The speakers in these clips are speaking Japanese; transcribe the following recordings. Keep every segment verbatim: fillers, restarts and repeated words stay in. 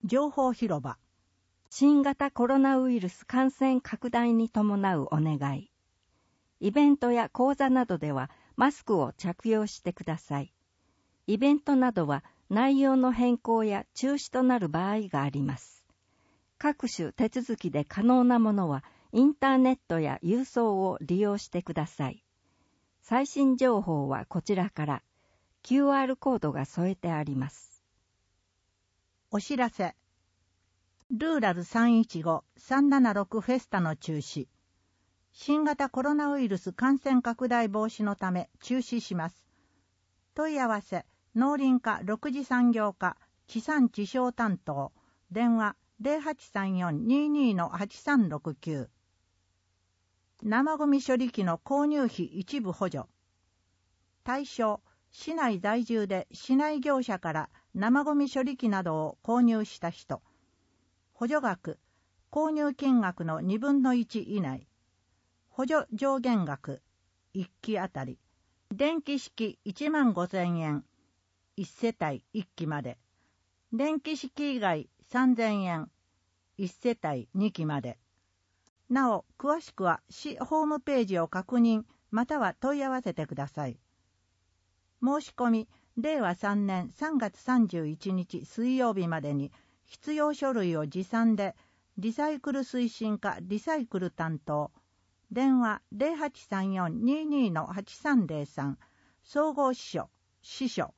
情報広場。 新型コロナウイルス感染拡大に伴うお願い。イベントや講座などではマスクを着用してください。イベントなどは内容の変更や中止となる場合があります。各種手続きで可能なものはインターネットや郵送を利用してください。最新情報はこちらから キューアール コードが添えてあります。 お知らせ。ルーラルさんいちごさんななろくフェスタの中止。新型コロナウイルス感染拡大防止のため中止します。問い合わせ、農林課ろく次産業課地産地消担当、電話 ゼロはちさんよんにーにーのはちさんろくきゅう。生ゴミ処理機の購入費一部補助。対象、市内在住で市内業者から生ゴミ処理機などを購入した人。補助額、購入金額のにぶんのいち以内。補助上限額、いっきあたり。電気式いちまんごせんえん、いち世帯いっきまで。電気式以外さんぜんえん、いち世帯にきまで。なお、詳しくは市ホームページを確認、または問い合わせてください。申し込み、れいわさんねんさんがつさんじゅういちにち水曜日までに必要書類を持参で、リサイクル推進課リサイクル担当、電話 ゼロはちさんよんにーにーのはちさんぜろさん、総合支所、支所。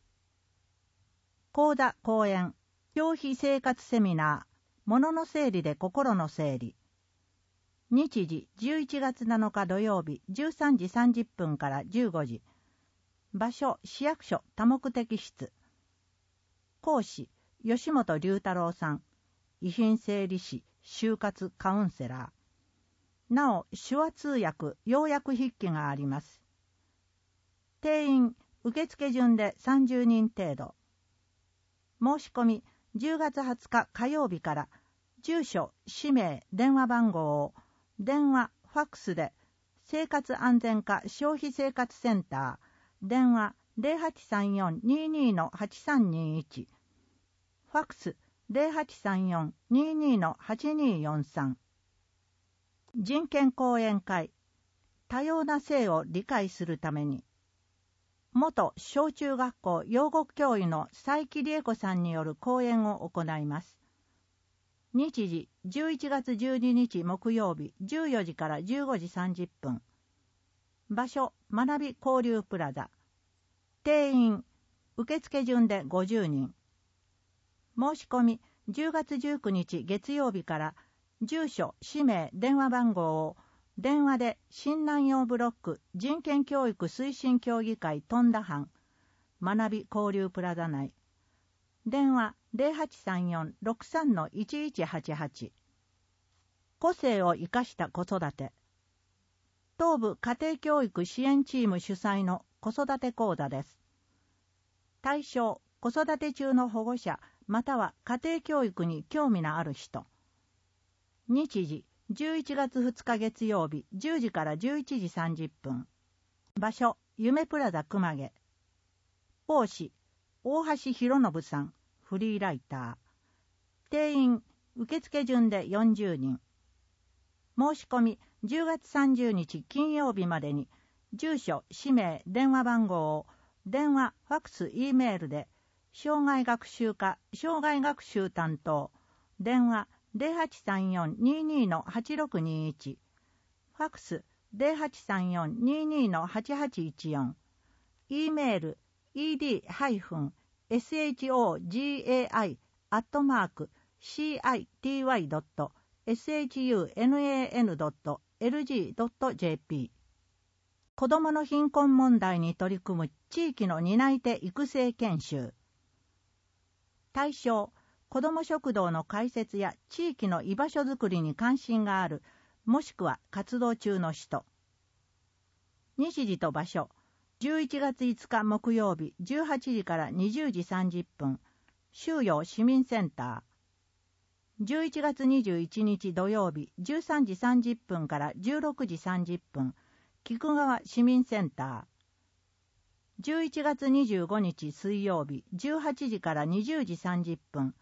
講座講演、消費生活セミナー、物の整理で心の整理。日時じゅういちがつなのか土曜日じゅうさんじさんじゅっぷんからじゅうごじ。場所、市役所多目的室。講師、吉本龍太郎さん。遺品整理士、就活カウンセラー。なお、手話通訳、要約筆記があります。定員、受付順でさんじゅうにん程度。申し込み、じゅうがつはつか火曜日から、住所、氏名、電話番号を、電話、ファックスで、生活安全課消費生活センター、電話 ゼロはちさんよんにーにーのはちさんにーいち、ファックス ゼロはちさんよんにーにーのはちにーよんさん。人権講演会、多様な性を理解するために。元小中学校養護教諭の佐伯理恵子さんによる講演を行います。日時じゅういちがつじゅうににち木曜日じゅうよじからじゅうごじさんじゅっぷん。場所、学び交流プラザ。定員、受付順でごじゅうにん。申し込み、じゅうがつじゅうくにち月曜日から、住所、氏名、電話番号を、電話で新南陽ブロック人権教育推進協議会富田班、学び交流プラザ内。電話ゼロはちさんよんろくさんのいちいちはちはち。個性を生かした子育て。東部家庭教育支援チーム主催の子育て講座です。対象、子育て中の保護者、または家庭教育に興味のある人。日時、じゅういちがつふつか月曜日じゅうじからじゅういちじさんじゅっぷん。場所、夢プラザ熊毛。講師、大橋博信さん、フリーライター。定員、受付順でよんじゅうにん。申し込み、じゅうがつさんじゅうにち金曜日までに、住所、氏名、電話番号を、電話、ファックス、Eメールで、障害学習課、障害学習担当、電話、ゼロはちさんよんにーにーのはちろくにーいち、ファックス、ゼロはちさんよんにーにーのはちはちいちよん、Eメール、イーディー ハイフン エスエイチオージーエーアイ アットマーク シーアイティーワイ ドット エスエイチユーエヌエーエヌ ドット エルジー ドット ジェーピー。子どもの貧困問題に取り組む地域の担い手育成研修。対象、子ども食堂の開設や地域の居場所づくりに関心がある、もしくは活動中の人。日時と場所、じゅういちがついつか木曜日じゅうはちじからにじゅうじさんじゅっぷん、周陽市民センター。じゅういちがつにじゅういちにち土曜日じゅうさんじさんじゅっぷんからじゅうろくじさんじゅっぷん、菊川市民センター。じゅういちがつにじゅうごにち水曜日じゅうはちじからにじゅうじさんじゅっぷん、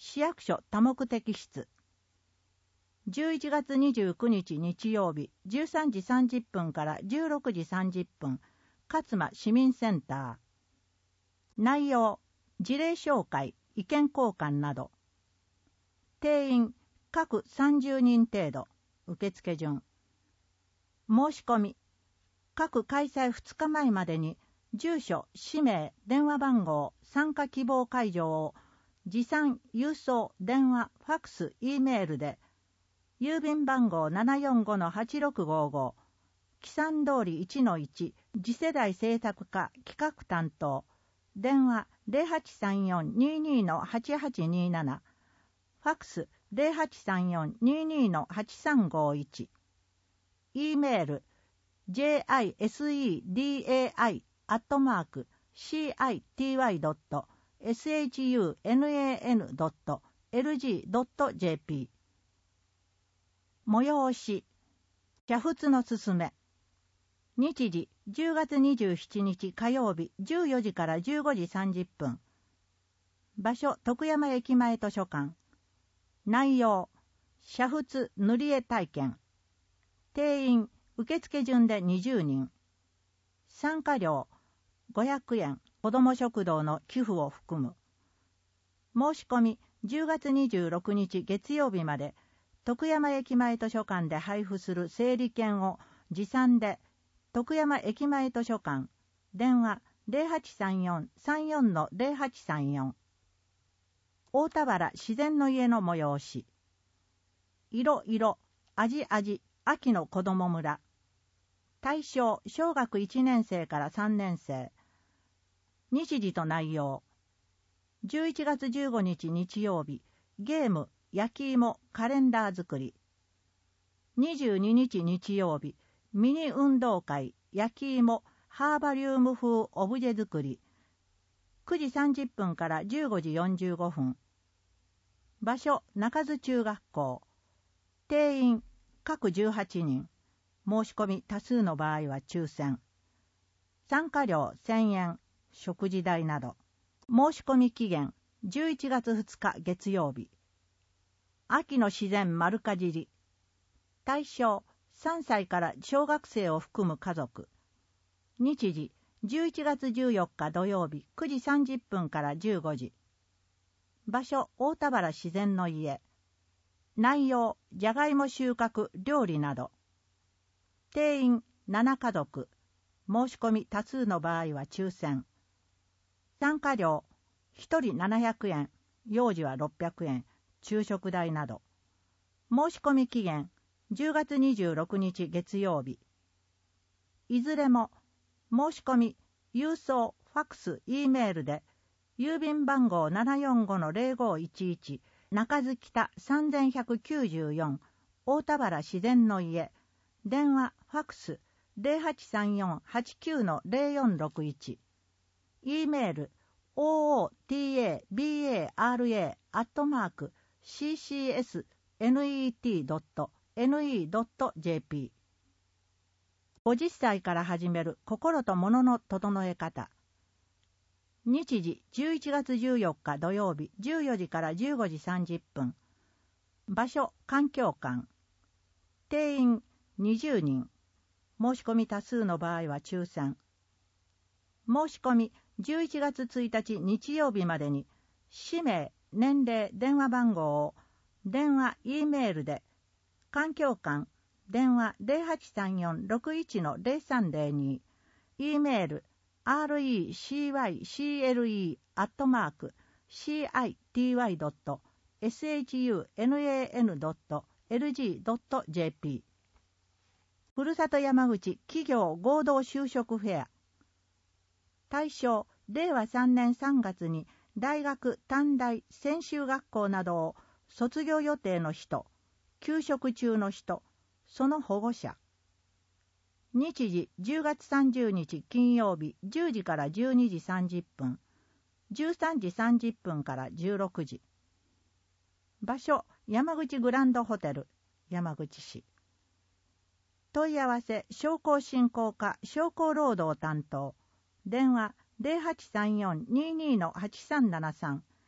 市役所多目的室。じゅういちがつにじゅうくにち日曜日、じゅうさんじさんじゅっぷんからじゅうろくじさんじゅっぷん、勝間市民センター。内容、事例紹介、意見交換など。定員、各さんじゅうにん程度。受付順。申し込み。各開催ふつかまえまでに、住所、氏名、電話番号、参加希望会場を、持参、郵送、電話、ファックス、Eメールで、郵便番号 ななよんごのはちろくごご、木山通り いちのいち、次世代制作課企画担当、電話 ゼロはちさんよんにーにーのはちはちにーなな、ファックス ゼロはちさんよんにーにーのはちさんごいち、Eメール ジェイアイエスイーディーエーアイ アットマーク シーアイティーワイドットエスエイチユーエヌエーエヌドットエルジードットジェーピー。催し、煮沸のすすめ。日時、じゅうがつにじゅうしちにち火曜日、じゅうよじからじゅうごじさんじゅっぷん。場所、徳山駅前図書館。内容、煮沸塗り絵体験。定員、受付順でにじゅうにん。参加料、ごひゃくえん、子ども食堂の寄付を含む。申し込み、じゅうがつにじゅうろくにち月曜日まで、徳山駅前図書館で配布する整理券を持参で、徳山駅前図書館、電話 ゼロはちさんよんさんよんのゼロはちさんよん。大田原自然の家の催し。色色、味味、秋の子ども村。対象、小学いちねんせいからさんねんせい。日時と内容。じゅういちがつじゅうごにち日曜日、ゲーム、焼き芋、カレンダー作り。にじゅうににち日曜日、ミニ運動会、焼き芋、ハーバリウム風オブジェ作り。くじさんじゅっぷんからじゅうごじよんじゅうごふん。場所、中津中学校。定員、各じゅうはちにん。申し込み多数の場合は抽選。参加料せんえん、食事代など。申し込み期限、じゅういちがつふつか月曜日。秋の自然丸かじり。対象、さんさいから小学生を含む家族。日時、じゅういちがつじゅうよっか土曜日くじさんじゅっぷんからじゅうごじ。場所、大田原自然の家。内容、じゃがいも収穫、料理など。定員、ななかぞく。申し込み多数の場合は抽選。参加料、ひとりななひゃくえん、幼児はろっぴゃくえん、昼食代など。申し込み期限、じゅうがつにじゅうろくにち月曜日。いずれも、申し込み、郵送、ファックス、Eメールで、郵便番号 ななよんごのゼロごいちいち、中津北さんぜんひゃくきゅうじゅうよん、大田原自然の家、電話、ファックス、ゼロはちさんよんはちきゅうのゼロよんろくいち、Eメール、オーオーティーエービーエーアールエー アットマーク シーシーエスネットドットネットドットジェーピー。ごじゅっさいから始める心と物の整え方。日時じゅういちがつじゅうよっか土曜日じゅうよじからじゅうごじさんじゅっぷん。場所、環境館。定員にじゅうにん。申し込み多数の場合は抽選。申し込みじゅういちがつついたち日曜日までに、氏名、年齢、電話番号を電話、Eメールで、環境館、電話 ゼロはちさんよんろくいちのゼロさんゼロに、Eメール、アールイーシーワイシーエルイー アットマーク シーアイティーワイドットエスエイチユーエヌエーエヌドットエルジードットジェーピー。ふるさと山口企業合同就職フェア。対象、れいわさんねんさんがつに大学、短大、専修学校などを卒業予定の人、休職中の人、その保護者。日時じゅうがつさんじゅうにち金曜日じゅうじからじゅうにじさんじゅっぷん、じゅうさんじさんじゅっぷんからじゅうろくじ。場所、山口グランドホテル、山口市。問い合わせ、商工振興課商工労働担当。電話ゼロはちさんよんにーにーのはちさんななさん、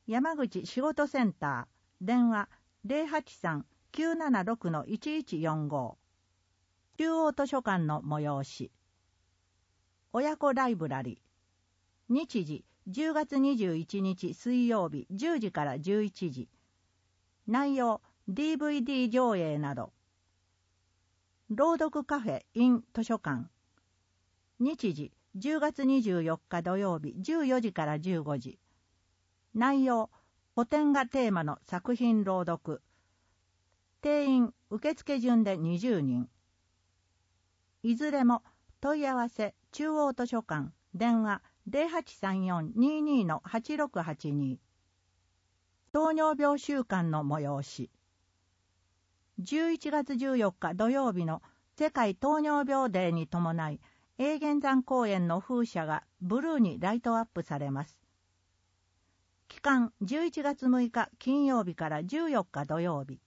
山口仕事センター、電話 ゼロはちさん きゅうななろく いちいちよんご。中央図書館の催し。親子ライブラリ。日時じゅうがつにじゅういちにち水曜日じゅうじからじゅういちじ。内容 ディーブイディー 上映など。朗読カフェ in 図書館。日時じゅうがつにじゅうよっか土曜日じゅうよじからじゅうごじ。内容古典がテーマの作品朗読。定員受付順でにじゅうにん。いずれも問い合わせ中央図書館電話 ゼロはちさんよん にーにー はちろくはちに。糖尿病週間の催し。じゅういちがつじゅうよっか土曜日の世界糖尿病デーに伴い、永源山公園の風車がブルーにライトアップされます。期間じゅういちがつむいか金曜日からじゅうよっか土曜日。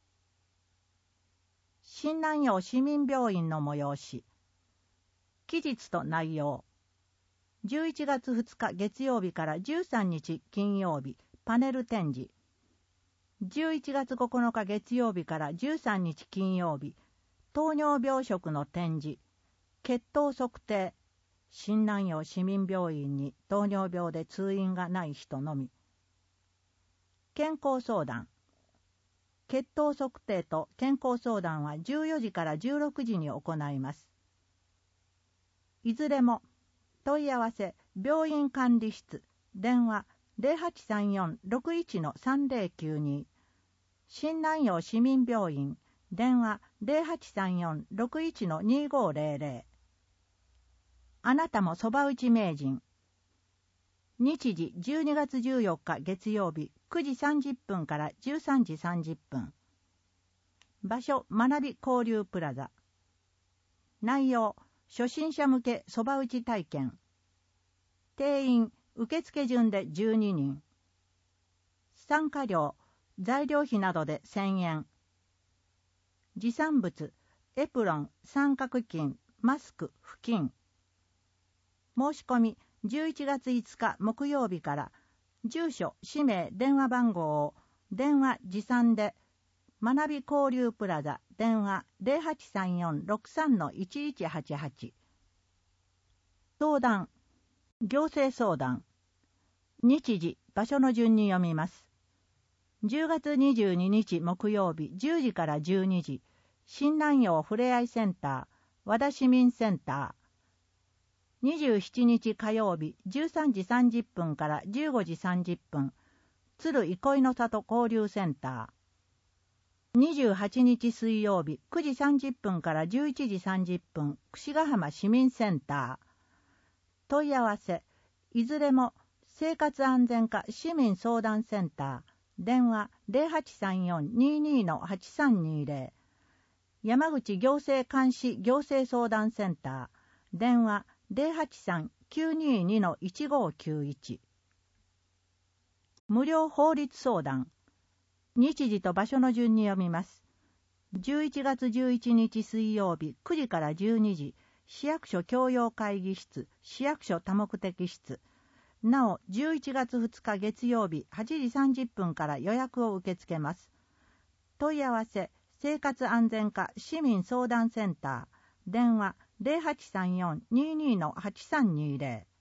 新南陽市民病院の催し。期日と内容。じゅういちがつふつか月曜日からじゅうさんにち金曜日、パネル展示。じゅういちがつここのか月曜日からじゅうさんにち金曜日、糖尿病食の展示。血糖測定。新南陽市民病院に糖尿病で通院がない人のみ。健康相談。血糖測定と健康相談はじゅうよじからじゅうろくじに行います。いずれも問い合わせ病院管理室電話 ゼロはちさんよん ろくいち さんぜろきゅうに。新南陽市民病院電話 ゼロはちさんよん ろくいち にごぜろぜろ。あなたもそば打ち名人。日時じゅうにがつじゅうよっか月曜日くじさんじゅっぷんからじゅうさんじさんじゅっぷん。場所学び交流プラザ。内容初心者向けそば打ち体験。定員受付順でじゅうににん。参加料材料費などでせんえん。持参物エプロン、三角巾、マスク、布巾。申し込みじゅういちがついつか木曜日から、住所、氏名、電話番号を電話持参で、学び交流プラザ電話 ゼロはちさんよん ろくさん いちいちはちはち。相談、行政相談。日時、場所の順に読みます。じゅうがつにじゅうににち木曜日じゅうじからじゅうにじ、新南陽ふれあいセンター、和田市民センター。にじゅうしちにち火曜日じゅうさんじさんじゅっぷんからじゅうごじさんじゅっぷん、鶴憩いの里交流センター。にじゅうはちにち水曜日くじさんじゅっぷんからじゅういちじさんじゅっぷん、櫛ヶ浜市民センター。問い合わせ、いずれも生活安全課市民相談センター、電話 ゼロはちさんよん にーにー はちさんにぜろ。山口行政監視行政相談センター、電話ゼロはちさん きゅうにーにー いちごきゅういち。無料法律相談。日時と場所の順に読みます。じゅういちがつじゅういちにち水曜日くじからじゅうにじ、市役所教養会議室、市役所多目的室。なお、じゅういちがつふつか月曜日はちじさんじゅっぷんから予約を受け付けます。問い合わせ、生活安全課市民相談センター、電話ゼロはちさんよん にーにー はちさんにぜろ。